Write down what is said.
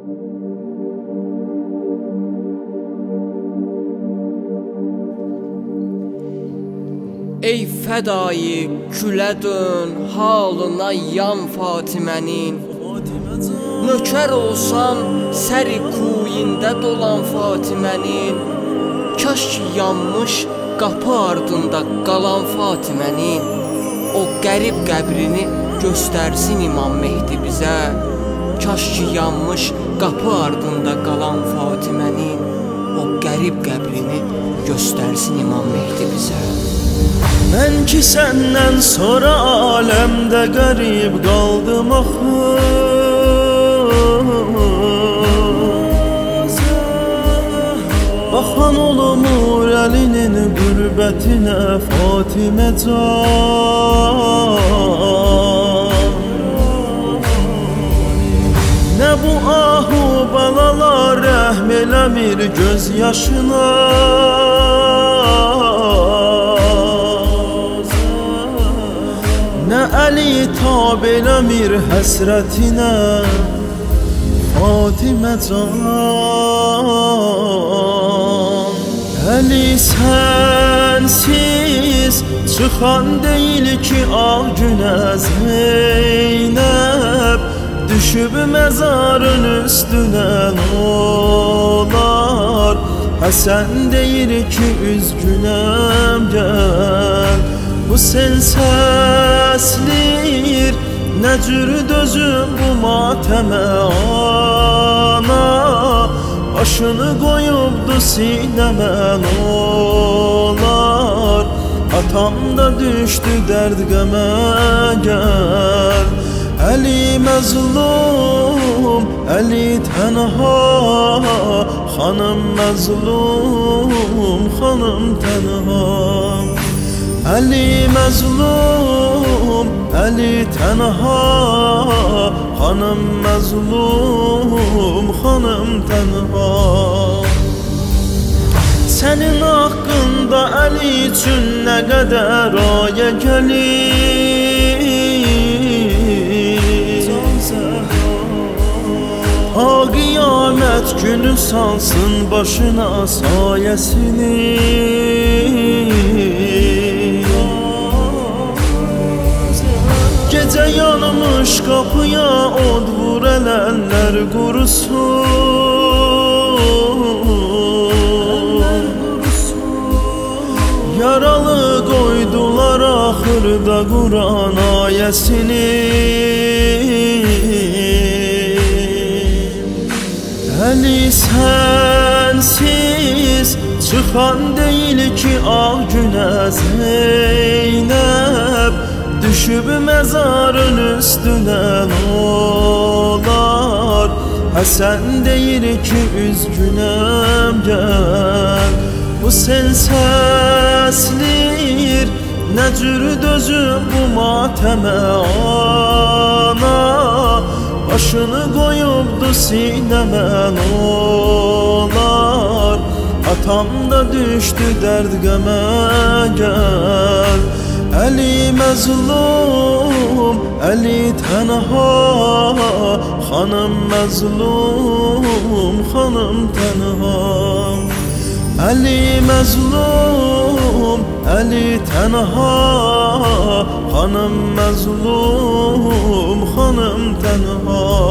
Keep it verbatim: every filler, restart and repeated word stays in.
Ey fədayı külə dön, halına yan Fatimənin. Nökər olsam səri kuyində dolan Fatimənin. Kaş ki yanmış qapı ardında qalan Fatimənin. O qərib qəbrini göstərsin İmam Mehdi bizə. Kaş ki yanmış qapı ardında qalan Fatimənin. O qərib qəbrini göstərsin İmam Mehdi bizə. Mən ki səndən sonra aləmdə qərib qaldım axı. Baxan olmur əlinin qürbətinə Fatimə can. Nə bu ahu balalar rəhm eləmir göz yaşına. Nə əli tab eləmir həsrətinə Fatimə can. Əli sənsiz çıxan deyil ki ağ günə Zeynəb. Düşüb məzarın üstünə olar. Həsən deyir ki üzgünəm gəl. Bu sel səslir, nə cür dözüm bu matəmə ana. Başını qoyubdu sinəmə olar. Atam da düşdü dərd qəmə gəl. Əli məzlum, əli tənha, xanım məzlum, xanım tənha. Əli məzlum, əli tənha, xanım məzlum, xanım tənha. Sənin haqqında Əli üçün nə qədər ayə gəlir. Ha qiyamət günü salsın başına sayəsini. Gecə yanmış qapıya od vur əllər qurusun. Yaralı qoydular axırda Quran ayəsini. Əli sənsiz çıxan deyil ki ağ günə Zeynəb. Düşüb məzarın üstünə olar. Həsən deyir ki üzgünəm gəl. Bu sel səslir, nə cür dözüm bu matəmə ana. Başını qoyubdu sinəmə olar. Atam da düşdü dərd qəmə gəl. Əli məzlum, əli tənha, xanım məzlum, xanım tənha. Əli məzlum, əli tənha, xanım məzlum, xanım tənha.